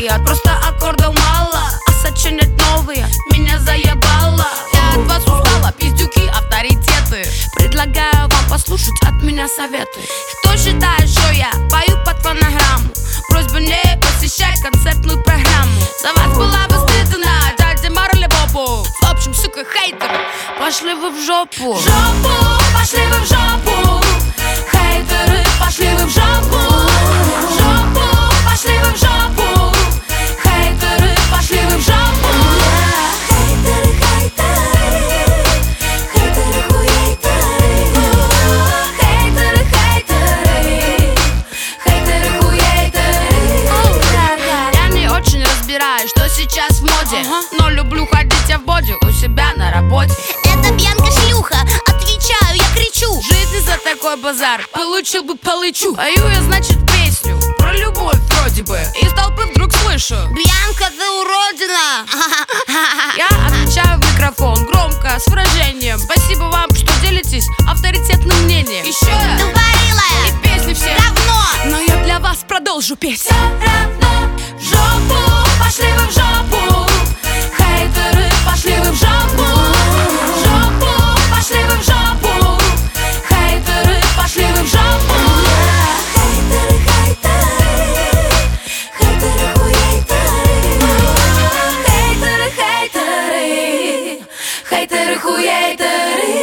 говорят, просто аккордов мало, а сочинять новые меня заебало. Я от вас устала, пиздюки, авторитеты. Предлагаю вам послушать от меня советы. Кто считает, что я пою под фонограмму, просьба не посещать концертную программу. За вас была бы стыдно, дядя Марли Бобу. В общем, сука, хейтеры, пошли вы в жопу. В жопу, пошли вы в жопу. Хейтеры, пошли вы в жопу. В жопу, пошли вы в жопу. Хейтеры, пошли вы в жопу. Хейтеры, хейтеры. Хейтеры, хуейтеры. Хейтеры, хейтеры. Хейтеры, хуейтеры. Я не очень разбираюсь, что сейчас в моде, но люблю ходить я в боди у себя на работе. Это Бьянка шлюха, отвечаю, я кричу. Жизни за такой базар получил бы получу. Пою я, значит, песню про любовь вроде бы. Из толпы вдруг слышу: Бьянка, ты уродина. я отвечаю в микрофон громко, с выражением: спасибо вам, что делитесь авторитетным мнением. Еще я Тупорылая, и песни все говно. но я для вас продолжу петь. Все равно в жопу, пошли вы в жопу. Хейтеры, пошли вы в жопу. В жопу, пошли вы в жопу. Хейтеры, пошли вы в жопу. Хейтеры, хейтеры. Хейтеры, хуейтеры. Хейтеры, хейтеры. Хейтеры, хуейтеры.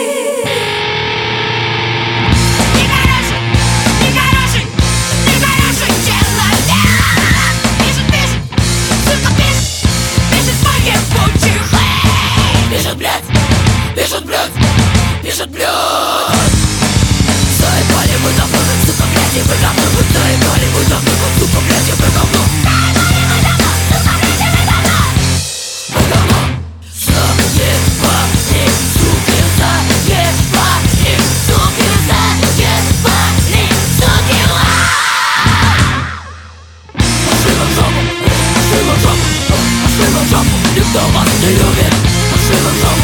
Нехороший человек. Пишет по ебучих. Пишет, блядь, пишет, блядь, пишет, блядь. Заебали вы давно, сука, блядь, и вы говно. Заебали вы давно, сука, блядь, и вы говно. Заебали вы давно, сука, блядь, и вы говно. Вы говно. Заебали, суки, заебали, суки, заебали, суки. Пошли вы в жопу, пошли вы в жопу, пошли вы в жопу. Никто вас не любит. Пошли вы в жопу.